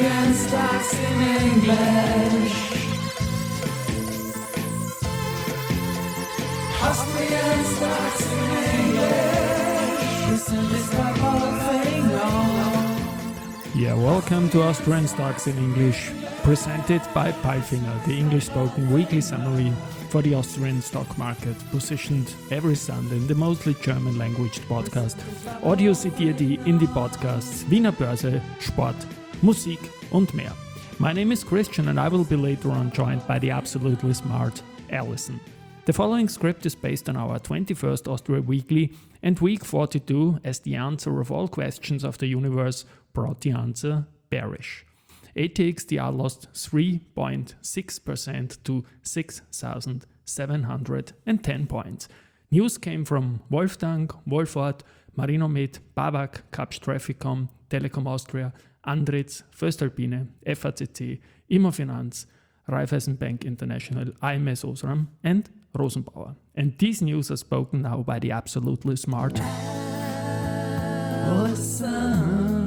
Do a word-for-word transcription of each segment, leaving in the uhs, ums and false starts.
Austrian stocks in English. Austrian stocks in English. Listen, it's the whole thing on. Yeah, welcome to Austrian Stocks in English, presented by Palfinger, the English-spoken weekly summary for the Austrian stock market, positioned every Sunday in the mostly German-language podcast Audio zitiert die in die Podcasts Wiener Börse, Sport, Musik und mehr. My name is Christian and I will be later on joined by the absolutely smart Alison. The following script is based on our twenty-first Austria Weekly and week forty-two as the answer of all questions of the universe brought the answer bearish. A T X T R lost three point six percent to six thousand seven hundred ten points. News came from Wolfgang, Wolford, Marinomed, Babak, Kapsch Trafficom, Telekom Austria, Andritz, Voestalpine, F A C C, Immofinanz, Raiffeisen Bank International, A M S Osram and Rosenbauer. And these news are spoken now by the absolutely smart Awesome.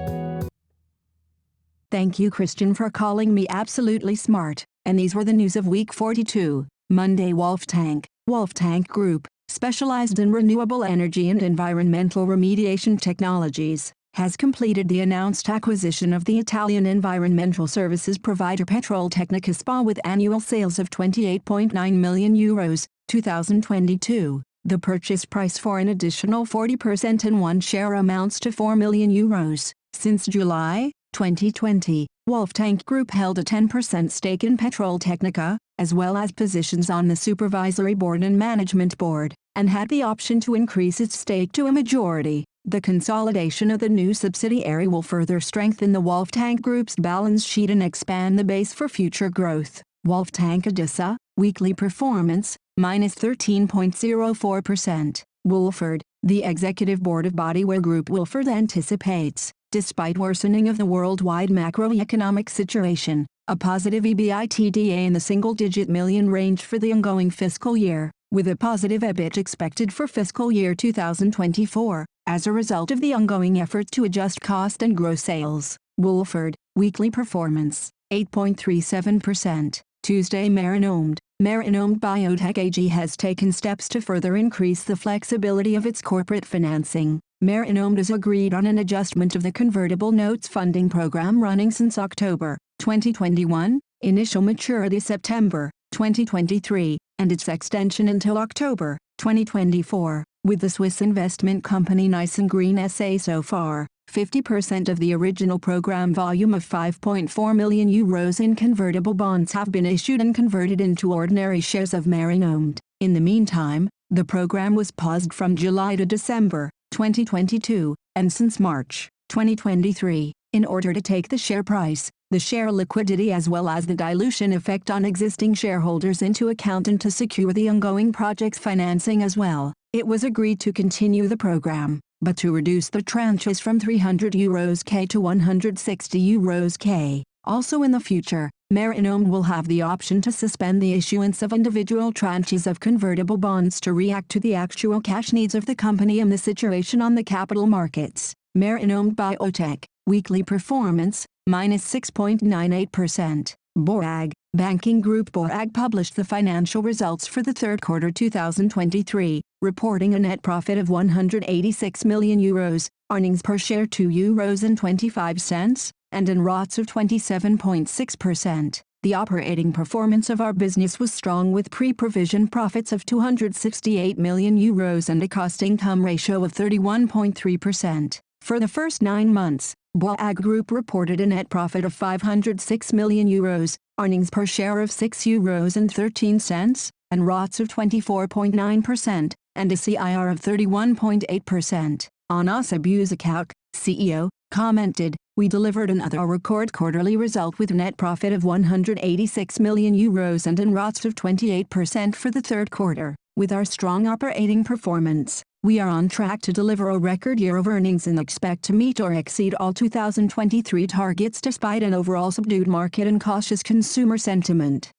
Thank you, Christian, for calling me absolutely smart. And these were the news of week forty-two. Monday, Wolftank, Wolftank Group, specialized in renewable energy and environmental remediation technologies, has completed the announced acquisition of the Italian environmental services provider Petroltecnica S P A with annual sales of twenty-eight point nine million euros, two thousand twenty-two. The purchase price for an additional forty percent in one share amounts to four million euros. Since July twenty twenty, Wolftank Group held a ten percent stake in Petroltecnica, as well as positions on the supervisory board and management board, and had the option to increase its stake to a majority. The consolidation of the new subsidiary will further strengthen the Wolftank Group's balance sheet and expand the base for future growth. Wolftank A D I S A, weekly performance, minus thirteen point zero four percent. Wolford, the executive board of Bodywear Group Wolford anticipates, despite worsening of the worldwide macroeconomic situation, a positive EBITDA in the single-digit million range for the ongoing fiscal year, with a positive E B I T expected for fiscal year two thousand twenty-four, as a result of the ongoing effort to adjust cost and grow sales. Wolford, weekly performance, eight point three seven percent. Tuesday, Marinomed, Marinomed Biotech A G has taken steps to further increase the flexibility of its corporate financing. Marinomed has agreed on an adjustment of the convertible notes funding program running since October twenty twenty-one, initial maturity September twenty twenty-three, and its extension until October twenty twenty-four, with the Swiss investment company Nice and Green S A so far. fifty percent of the original program volume of five point four million euros in convertible bonds have been issued and converted into ordinary shares of Marinomed. In the meantime, the program was paused from July to December twenty twenty-two, and since March twenty twenty-three, in order to take the share price, the share liquidity as well as the dilution effect on existing shareholders into account and to secure the ongoing project's financing as well, it was agreed to continue the program, but to reduce the tranches from three hundred euros K to one hundred sixty euros K. Also in the future, Marinomed will have the option to suspend the issuance of individual tranches of convertible bonds to react to the actual cash needs of the company and the situation on the capital markets. Marinomed Biotech, weekly performance, minus six point nine eight percent. BORAG, Banking Group BORAG published the financial results for the third quarter two thousand twenty-three, reporting a net profit of one hundred eighty-six million euros, earnings per share two euros and twenty-five cents, and an R O T S of twenty-seven point six percent. The operating performance of our business was strong with pre-provision profits of two hundred sixty-eight million euros and a cost-income ratio of thirty-one point three percent. For the first nine months, BORAG Group reported a net profit of five hundred six million euros, earnings per share of six euros and thirteen cents, and R O T S of twenty-four point nine percent, and a C I R of thirty-one point eight percent. Anas Abuzakak, C E O, commented, "We delivered another record quarterly result with net profit of one hundred eighty-six million euros and an R O T S of twenty-eight percent for the third quarter. With our strong operating performance, we are on track to deliver a record year of earnings and expect to meet or exceed all two thousand twenty-three targets despite an overall subdued market and cautious consumer sentiment."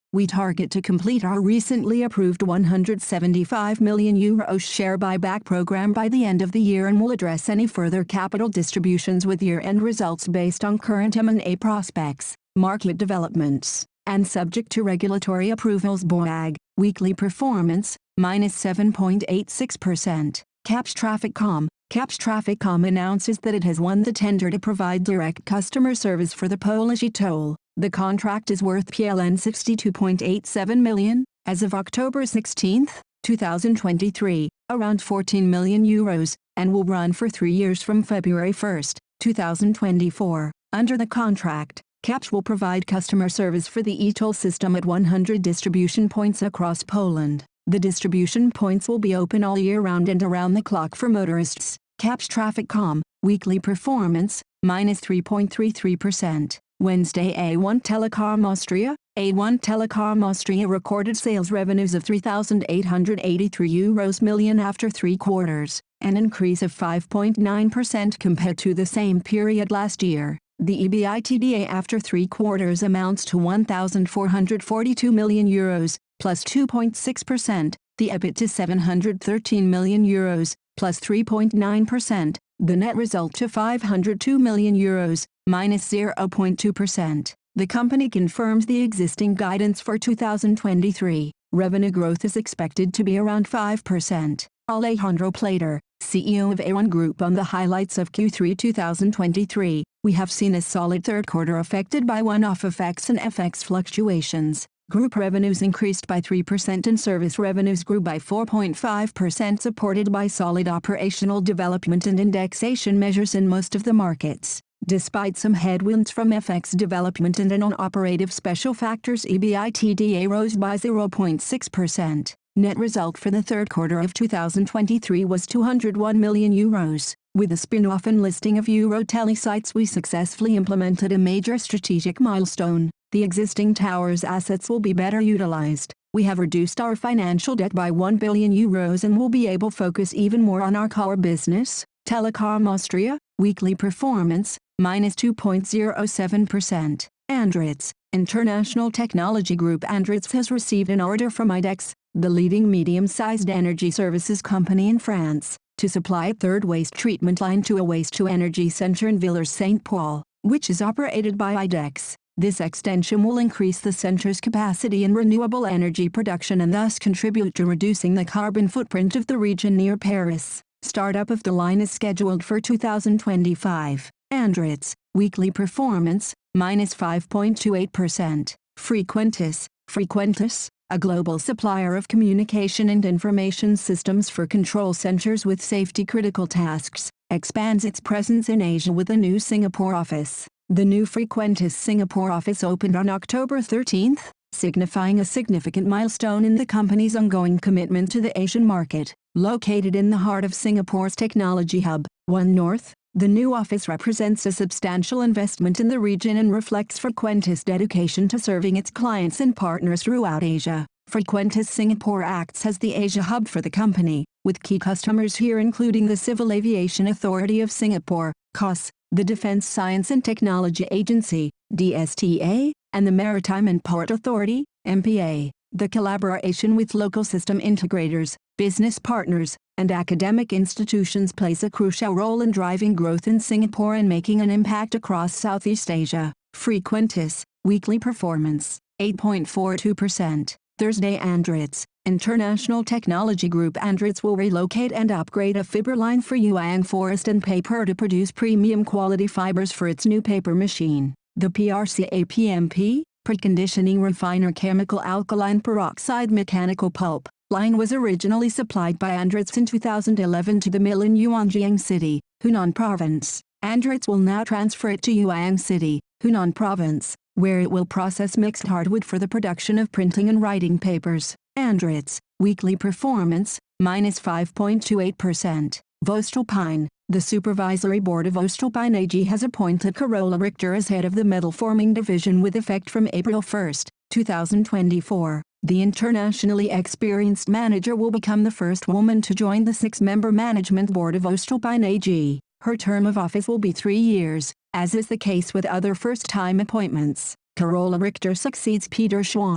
We target to complete our recently approved one hundred seventy-five million euros share buyback program by the end of the year and will address any further capital distributions with year-end results based on current M and A prospects, market developments, and subject to regulatory approvals. B O A G, weekly performance, minus seven point eight six percent. Caps Traffic.com. Caps Traffic.com announces that it has won the tender to provide direct customer service for the Polish e-toll. The contract is worth P L N sixty-two point eight seven million, as of October sixteenth, two thousand twenty-three, around fourteen million euros, and will run for three years from February first, two thousand twenty-four. Under the contract, Caps will provide customer service for the e-toll system at one hundred distribution points across Poland. The distribution points will be open all year round and around the clock for motorists. Caps Traffic.com, weekly performance, minus three point three three percent. Wednesday. A one Telekom Austria. A one Telekom Austria recorded sales revenues of three thousand eight hundred eighty-three euros million after three quarters, an increase of five point nine percent compared to the same period last year. The EBITDA after three quarters amounts to one thousand four hundred forty-two million euros, plus two point six percent, the EBIT to seven hundred thirteen million euros, plus three point nine percent, the net result to five hundred two million euros, minus zero point two percent. The company confirms the existing guidance for two thousand twenty-three. Revenue growth is expected to be around five percent. Alejandro Plater, C E O of A one Group, on the highlights of Q three two thousand twenty-three. We have seen a solid third quarter affected by one-off effects and F X fluctuations. Group revenues increased by three percent and service revenues grew by four point five percent, supported by solid operational development and indexation measures in most of the markets. Despite some headwinds from F X development and non-operative special factors, EBITDA rose by zero point six percent. Net result for the third quarter of two thousand twenty-three was two hundred one million euros. With the spin-off and listing of EuroTeleSites, we successfully implemented a major strategic milestone. The existing towers assets will be better utilized. We have reduced our financial debt by one billion euros and will be able to focus even more on our core business. Telekom Austria, weekly performance, minus two point zero seven percent. Andritz, International Technology Group. Andritz has received an order from IDEX, the leading medium-sized energy services company in France, to supply a third waste treatment line to a waste-to-energy center in Villers-Saint-Paul, which is operated by IDEX. This extension will increase the center's capacity in renewable energy production and thus contribute to reducing the carbon footprint of the region near Paris. Startup of the line is scheduled for two thousand twenty-five. Andritz, weekly performance, minus five point two eight percent. Frequentis, Frequentis, a global supplier of communication and information systems for control centers with safety-critical tasks, expands its presence in Asia with a new Singapore office. The new Frequentis Singapore office opened on October thirteenth, signifying a significant milestone in the company's ongoing commitment to the Asian market. Located in the heart of Singapore's technology hub, One North, the new office represents a substantial investment in the region and reflects Frequentis' dedication to serving its clients and partners throughout Asia. Frequentis Singapore acts as the Asia hub for the company, with key customers here including the Civil Aviation Authority of Singapore, C O S, the Defence Science and Technology Agency, D S T A, and the Maritime and Port Authority, M P A. The collaboration with local system integrators, business partners, and academic institutions plays a crucial role in driving growth in Singapore and making an impact across Southeast Asia. Frequentis, weekly performance, eight point four two percent. Thursday. Andritz, International Technology Group. Andritz will relocate and upgrade a fiber line for Yuan Forest and Paper to produce premium quality fibers for its new paper machine. The P R C A P M P, Preconditioning Refiner Chemical Alkaline Peroxide Mechanical Pulp, line was originally supplied by Andritz in two thousand eleven to the mill in Yuanjiang City, Hunan Province. Andritz will now transfer it to Yuan City, Hunan Province, where it will process mixed hardwood for the production of printing and writing papers. Andritz, weekly performance, minus five point two eight percent. Voestalpine, the Supervisory Board of Voestalpine A G has appointed Carola Richter as head of the metal forming division with effect from April first, two thousand twenty-four. The internationally experienced manager will become the first woman to join the six-member management board of Voestalpine A G. Her term of office will be three years, as is the case with other first-time appointments. Carola Richter succeeds Peter Schwab,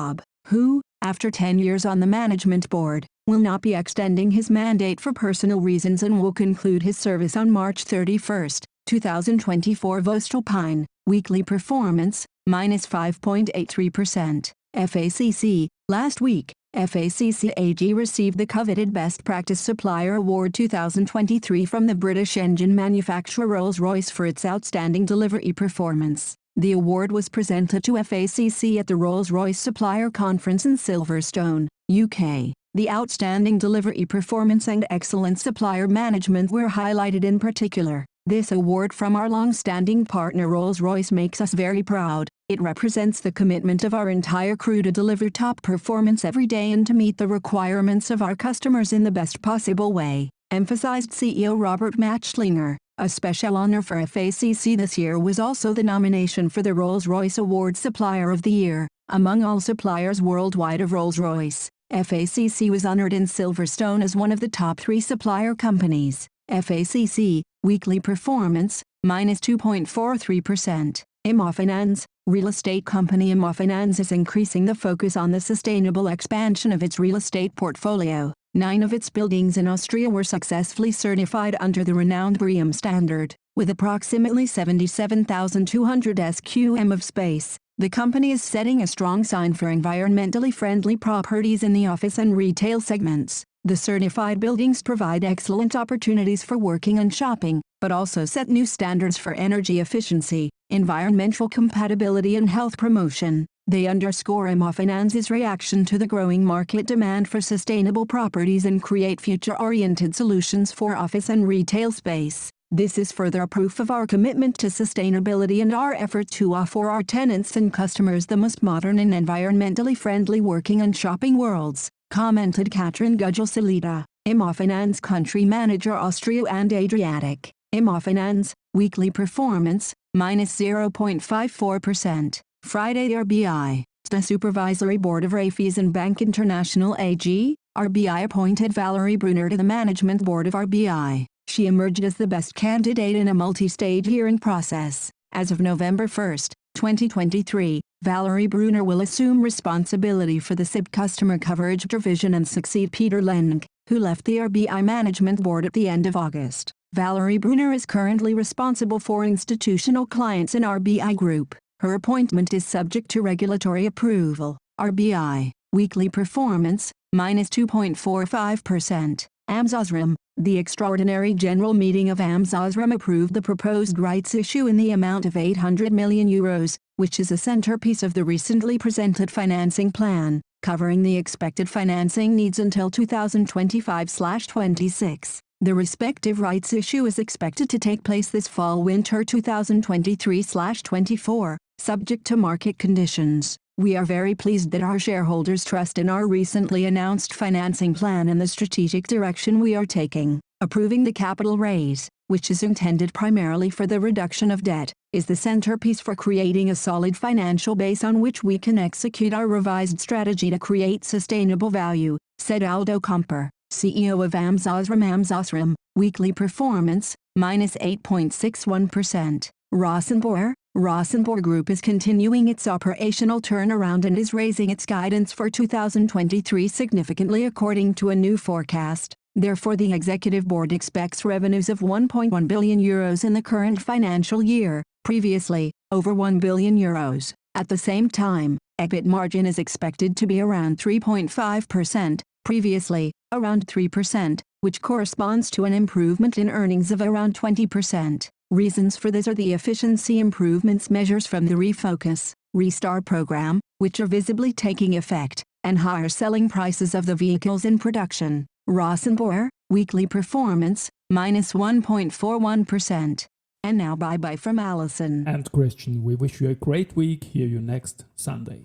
who, after ten years on the management board, will not be extending his mandate for personal reasons and will conclude his service on March thirty-first, two thousand twenty-four. voestalpine, weekly performance, minus five point eight three percent. F A C C, last week, F A C C A G received the coveted Best Practice Supplier Award two thousand twenty-three from the British engine manufacturer Rolls-Royce for its outstanding delivery performance. The award was presented to F A C C at the Rolls-Royce Supplier Conference in Silverstone, U K. The outstanding delivery performance and excellent supplier management were highlighted in particular. This award from our long-standing partner Rolls-Royce makes us very proud. It represents the commitment of our entire crew to deliver top performance every day and to meet the requirements of our customers in the best possible way, emphasized C E O Robert Matschlinger. A special honor for F A C C this year was also the nomination for the Rolls-Royce Award Supplier of the Year. Among all suppliers worldwide of Rolls-Royce, F A C C was honored in Silverstone as one of the top three supplier companies. F A C C, weekly performance, minus two point four three percent. Immofinanz, real estate company Immofinanz is increasing the focus on the sustainable expansion of its real estate portfolio. Nine of its buildings in Austria were successfully certified under the renowned BREEAM standard. With approximately seventy-seven thousand two hundred square meters of space, the company is setting a strong sign for environmentally friendly properties in the office and retail segments. The certified buildings provide excellent opportunities for working and shopping, but also set new standards for energy efficiency, environmental compatibility and health promotion. They underscore Immofinanz's reaction to the growing market demand for sustainable properties and create future-oriented solutions for office and retail space. This is further proof of our commitment to sustainability and our effort to offer our tenants and customers the most modern and environmentally friendly working and shopping worlds, commented Katrin Gugel-Salita, Immofinanz Country Manager Austria and Adriatic. Immofinanz, weekly performance, minus zero point five four percent. Friday. R B I, the Supervisory Board of Raiffeisen Bank International A G, R B I appointed Valerie Brunner to the Management Board of R B I. She emerged as the best candidate in a multi-stage hearing process. As of November first, twenty twenty-three, Valerie Brunner will assume responsibility for the S I B customer coverage division and succeed Peter Leng, who left the R B I Management Board at the end of August. Valerie Brunner is currently responsible for institutional clients in R B I Group. Her appointment is subject to regulatory approval. R B I, weekly performance, minus two point four five percent. A M S Osram, the extraordinary general meeting of A M S Osram approved the proposed rights issue in the amount of eight hundred million euros, which is a centerpiece of the recently presented financing plan, covering the expected financing needs until two thousand twenty-five to twenty-six. The respective rights issue is expected to take place this fall-winter two thousand twenty-three to twenty-four, subject to market conditions. We are very pleased that our shareholders trust in our recently announced financing plan and the strategic direction we are taking. Approving the capital raise, which is intended primarily for the reduction of debt, is the centerpiece for creating a solid financial base on which we can execute our revised strategy to create sustainable value, said Aldo Comper, C E O of A M S Osram. A M S Osram, weekly performance, minus eight point six one percent. Rosenbauer, Rosenbauer Group is continuing its operational turnaround and is raising its guidance for two thousand twenty-three significantly according to a new forecast. Therefore, the Executive Board expects revenues of one point one billion euros in the current financial year, previously, over one billion euros. At the same time, E B I T margin is expected to be around three point five percent, previously, around three percent, which corresponds to an improvement in earnings of around twenty percent. Reasons for this are the efficiency improvements measures from the Refocus, Restart program, which are visibly taking effect, and higher selling prices of the vehicles in production. Rosenbauer, weekly performance, minus one point four one percent. And now bye-bye from Alison and Christian. We wish you a great week. Hear you next Sunday.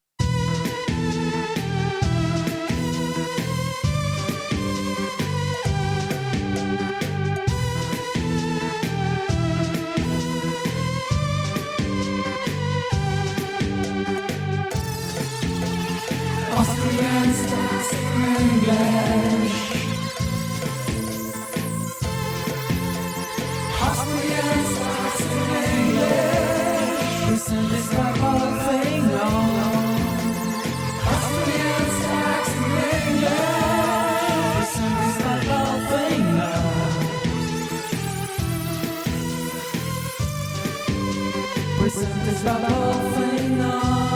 Austrian stocks in English. Austrian stocks in English. Listen, this got all thing on. Austrian presented by Paul Finger.